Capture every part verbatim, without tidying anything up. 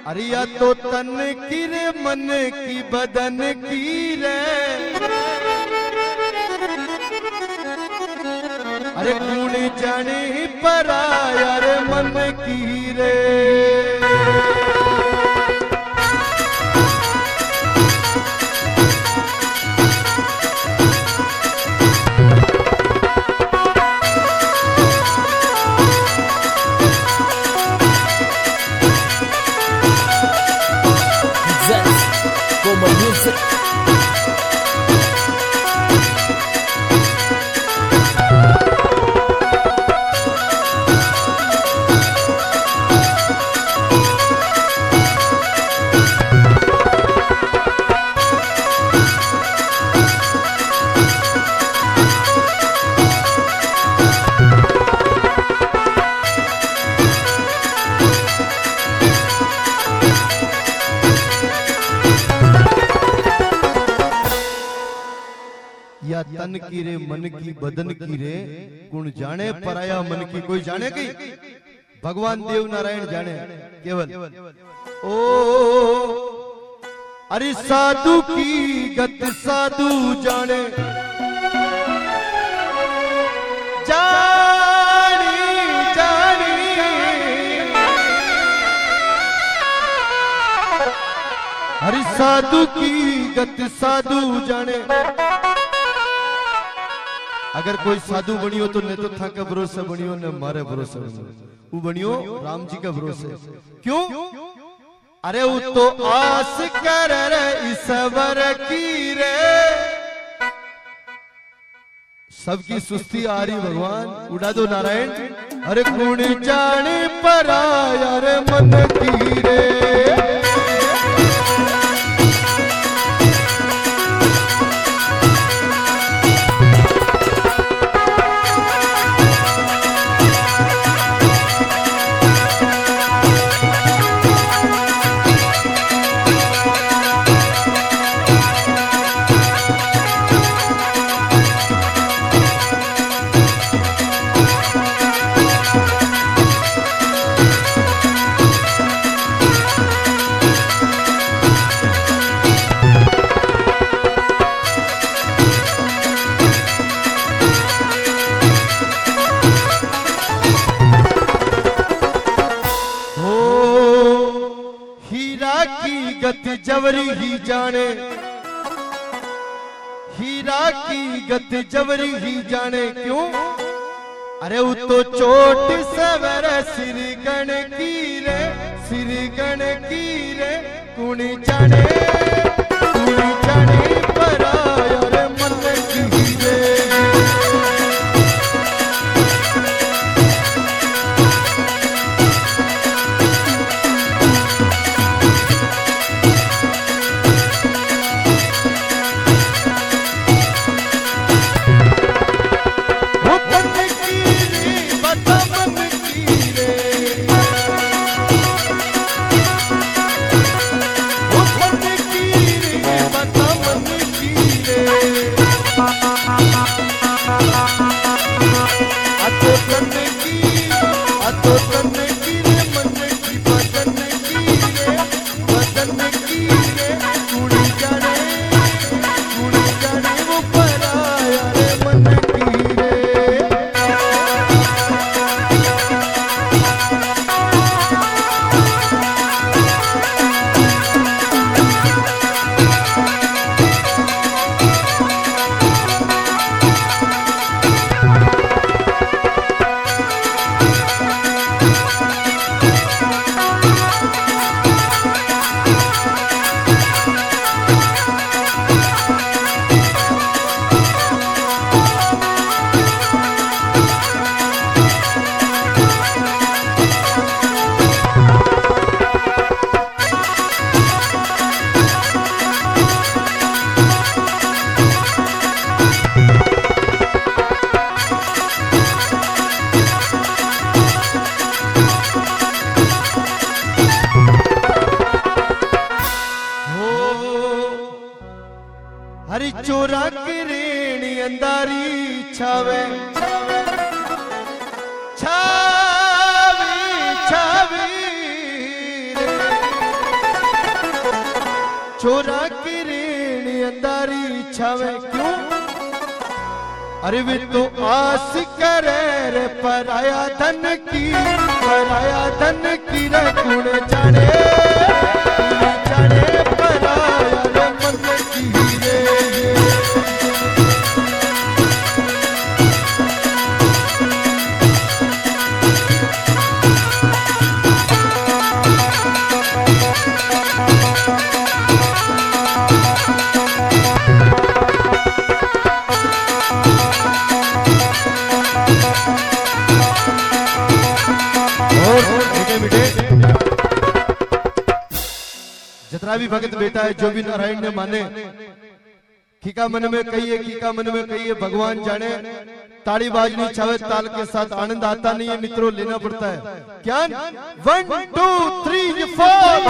अरे या तो तन की रे मन की बदन की रे, अरे कौन जाने पराया रे मन की रे। या तन की रे मन की बदन की रे, कौन जाने पराया मन की, कोई जाने की भगवान देव नारायण जाने केवल। ओ अरे साधु की गत साधु जाने, जानी जानी अरे साधु की गत साधु जाने। अगर कोई साधु बनियो तो ने तो था के भरोसे बनियो ने मारे भरोसे वो बनियो राम जी के भरोसे। क्यों? अरे वो तो आस कर रे ईश्वर की रे, सबकी सुस्ती आ रही भगवान उड़ा दो नारायण। अरे कौन जाने पराया रे मन की रे। गति जवरी ही जाने, हीरा की गति जवरी ही जाने। क्यों? अरे वो तो चोट सवर सिर गण की रे, सिर गण की रे। कौन जाने कौन जाने पराया रे मन की रे। हरी चोरा की रेणी अंधारी छावे छावी छावी छोरा की ऋण अंधारी छावे क्यों? अरे वे तो आस करे रे पराया धन की, पराया धन की रे कौन जाने, जाने पराया रे मन की रे। जितना भी भगत बेटा है, जो भी नारायण ने माने, खीका मन में कहिए, खीका मन में कहिए, भगवान जाने। ताड़ी बाजनी छावे, ताल के साथ आनंद आता नहीं है मित्रों, लेना पड़ता है ज्ञान। One two three four.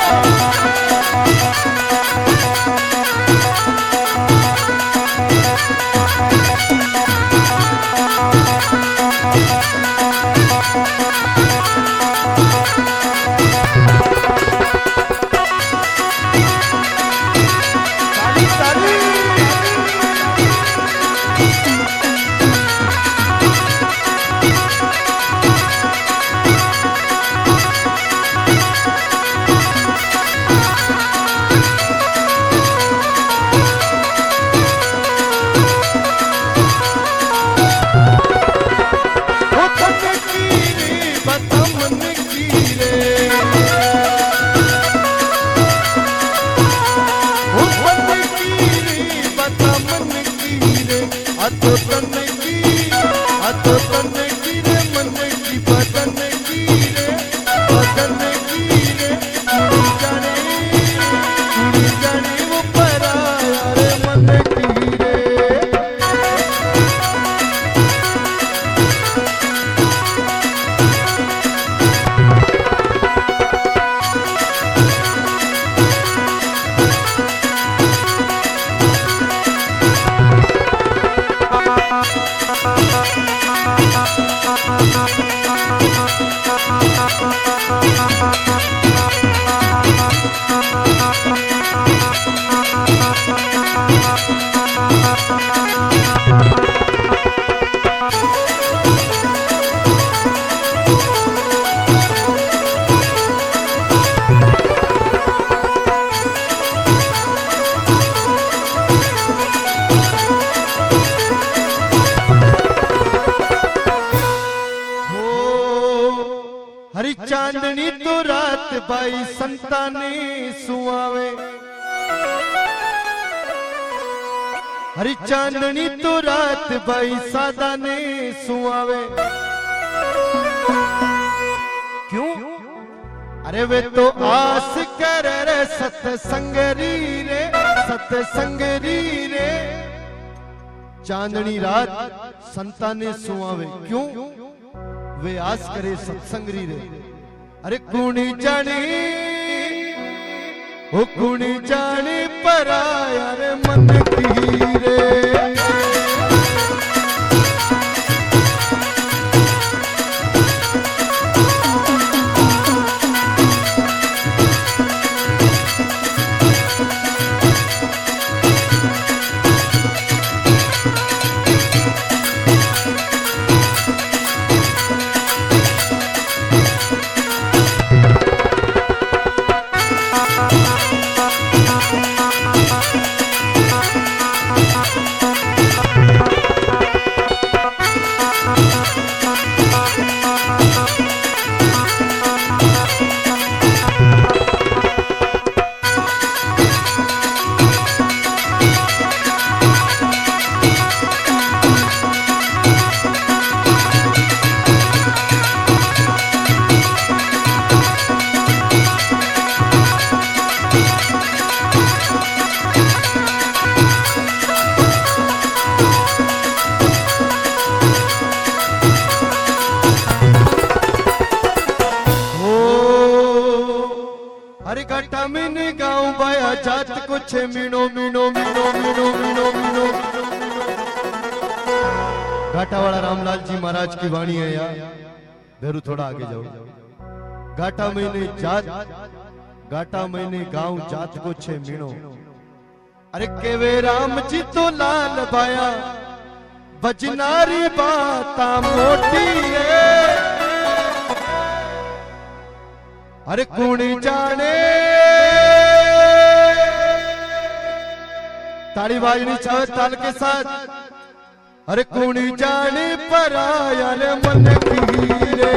चांदनी तो रात बाई संताने सुआवे, हरी चांदनी तो रात बाई सादा ने सुआवे क्यों? अरे वे तो आस कर रे सत्संगरी रे, सत्संगरी रे। चांदनी रात संताने सुआवे क्यों? वे आस करे सत्संगरी रे। अरे कुणी जाने, ओ कुणी जाने पराया रे मन की रे। जात कुछ मीनो मीनो मीनो मीनो मीनो मीनो। घाटावाड़ा रामलाल जी महाराज की वाणी है यार। भैरू थोड़ा आगे जाओ। घाटा महीने जात गाटा मैंने गांव जात को छे मीणो। अरे केवे राम जी तो लाल बाया बजनारी बाता मोटी है। अरे कुणी जाने ताड़ी बाजनी छावे ताल के साथ। अरे कुणी जाने पर आया रे मन की रे।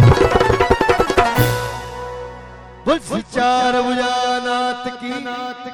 चार भुजानाथ की नाथ